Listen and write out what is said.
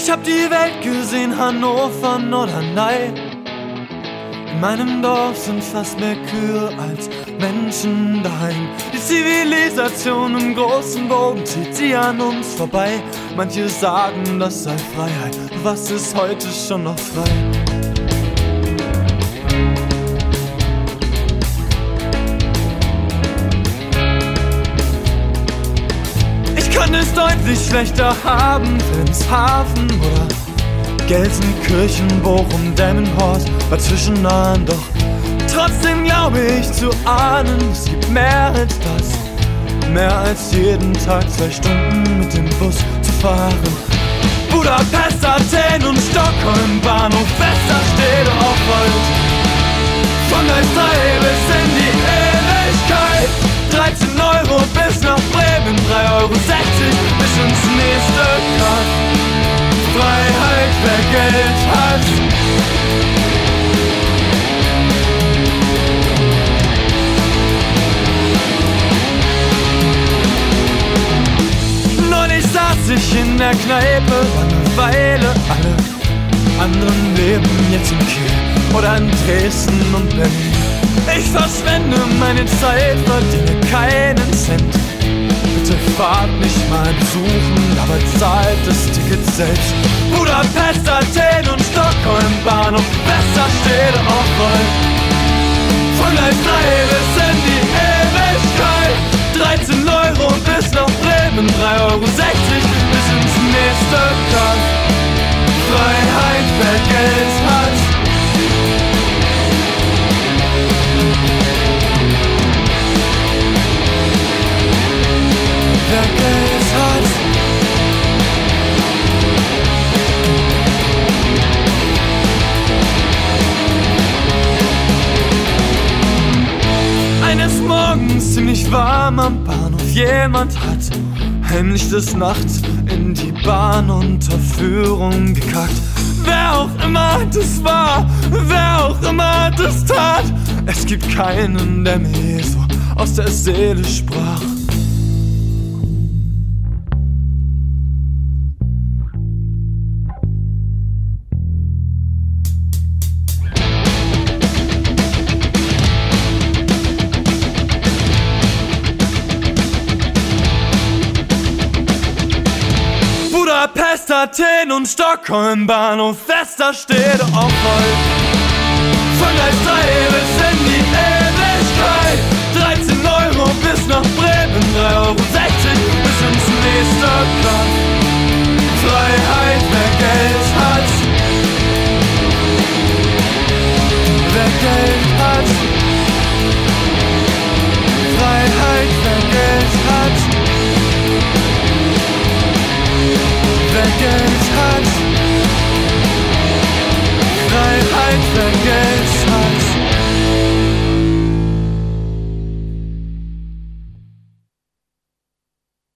Ich hab die Welt gesehen, Hannover, Norderney. In meinem Dorf sind fast mehr Kühe als Menschen daheim. Die Zivilisation im großen Bogen zieht sie an uns vorbei. Manche sagen, das sei Freiheit, was ist heute schon noch frei? Ich kann es deutlich schlechter haben, Wilhelmshaven oder Gelsenkirchen, Bochum, Delmenhorst, war zwischennahen, doch trotzdem glaube ich zu ahnen, es gibt mehr als das, mehr als jeden Tag 2 Stunden mit dem Bus zu fahren. Budapest, Athen und Stockholm, Bahnhof Westerstede auf Volt. Von Gleis 3 bis in die Ewigkeit, 13 € bis nach Bremen, 3,60 € bis ins nächste Kaff. Freiheit, wer Geld hat. Neulich saß ich in der Kneipe, Langeweile, alle anderen leben jetzt in Kiel oder in Dresden und Berlin. Ich verschwende meine Zeit, verdiene keinen Cent. Bitte fahrt mich mal besuchen, aber zahlt das Ticket selbst. Budapest, Athen und Stockholm, Bahnhof Westerstede auf Volt. Von Gleis 3 bis in die Ewigkeit, 13 € bis nach Bremen, 3,60 € bis ins nächste Kaff. Freiheit, wer Geld hat. Wer Geld hat. Eines Morgens ziemlich warm am Bahnhof, jemand hat heimlich des Nachts in die Bahnunterführung gekackt. Wer auch immer das war, wer auch immer das tat, es gibt keinen, der mir so aus der Seele sprach. Budapest, Athen und Stockholm, Bahnhof Westerstede auf Volt. Von Gleis 3 bis in die Ewigkeit, 13 € bis nach Bremen, 3,60 € bis ins nächste Kaff. Freiheit,